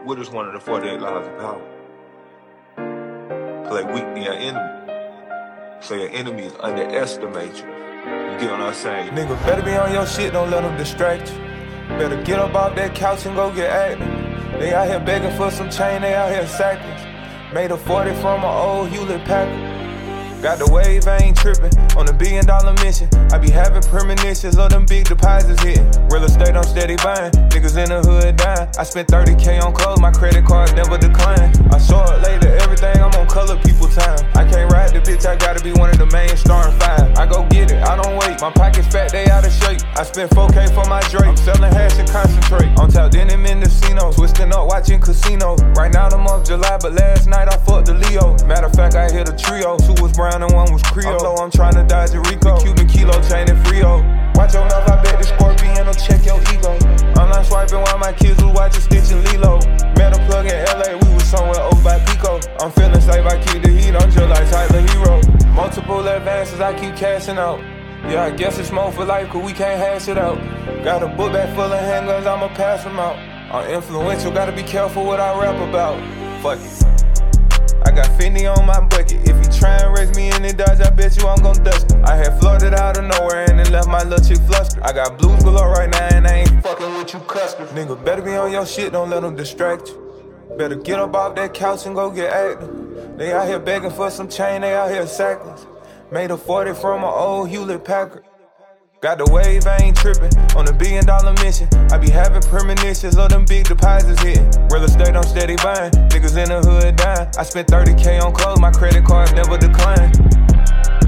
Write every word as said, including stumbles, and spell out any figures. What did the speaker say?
What is one of the forty-eight laws of power? Play weak to your enemy, so your enemies underestimate you. You get what I'm saying? Nigga, better be on your shit, don't let them distract you. Better get up off that couch and go get active. They out here begging for some chain, they out here sackless. Made a forty from an old Hewlett Packard. Got the wave, I ain't trippin', on a billion dollar mission. I be having premonitions of them big deposits hitting. Real estate, I'm steady buying, niggas in the hood dying. I spent thirty K on clothes, my credit card never decline. I saw it later, everything, I'm on color people time. I can't ride the bitch, I gotta be one of the main starring five. I go get it, I don't wait, my pockets fat, they out of shape. I spent four K for my Drake, I'm selling hash and concentrate. On top, then in Mendocino, twisting up, watching casino. Right now the month July, but last night I fucked the Leo. Matter of fact, I hit a trio, two was brown and one was Creole. I'm low, I'm tryna dodge a Rico. The Cuban kilo chain and Frio. Watch your mouth, I bet the Scorpion will check your ego. Online swiping while my kids was watching Stitch and Lilo. Met a plug in L A, we was somewhere over by Pico. I'm feeling safe, I keep the heat, I'm just like Tyler Hero. Multiple advances, I keep cashing out. Yeah, I guess it's more for life, cause we can't hash it out. Got a book bag full of handguns, I'ma pass them out. I'm influential, gotta be careful what I rap about. Fuck it. I got fifty on my bucket. If you try and raise me in the Dodge, I bet you I'm gon' dust him. I had flooded out of nowhere and then left my little chick flustered. I got blues galore right now and I ain't fucking with you customers. Nigga, better be on your shit, don't let them distract you. Better get up off that couch and go get active. They out here begging for some chain, they out here sackless. Made a forty from an old Hewlett Packard. Got the wave, I ain't trippin', on a billion dollar mission. I be having premonitions of them big deposits hitting. Real estate, I'm steady buying, niggas in the hood dying. I spent thirty K on clothes, my credit card never decline.